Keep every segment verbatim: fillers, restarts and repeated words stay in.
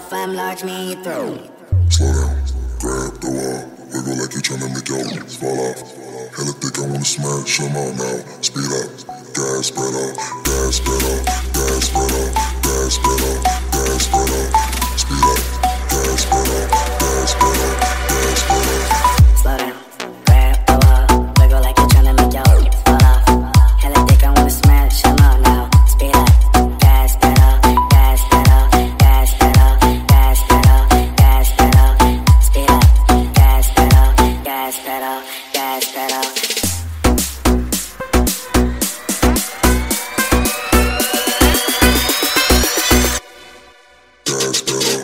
fam, large me through. Slow down, grab the wall, wiggle like you tryna make your lips fall off. Hella thick, I wanna smash them out now. Speed up, gas pedal, gas pedal, gas pedal, gas pedal, gas pedal. Speed up, gas pedal, gas pedal, gas pedal. Slow down, grab the wall, wiggle like you're tryna make your lips fall off. Hella thick, I wanna smash them out now. Speed up, gas pedal, gas pedal, gas pedal, gas pedal, gas pedal. Speed up, gas pedal, gas pedal, gas pedal. Gas pedal.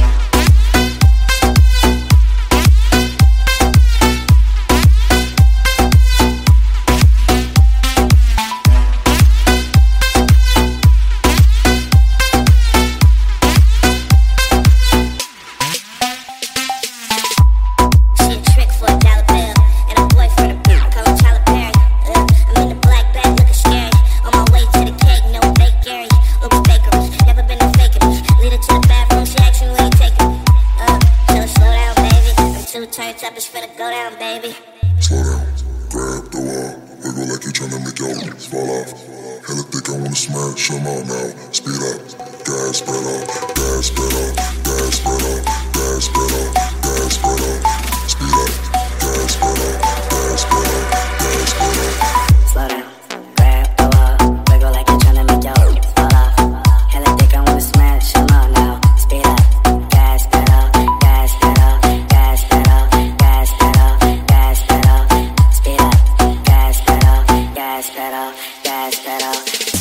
It's finna go down, baby. Slow down, grab the wall, wiggle like you tryna make your lips fall off. Hella thick, I wanna smash them out now. Speed up, gas pedal, gas pedal, gas pedal, gas pedal, gas pedal. Speed up, gas pedal, gas pedal, gas pedal. Slow down, grab the wall, wiggle like you're tryna make your lips fall off. Hella thick, I wanna smash them out now. Speed up, gas pedal, gas pedal, gas pedal, gas pedal, gas pedal. Speed up, gas pedal, gas pedal, gas pedal.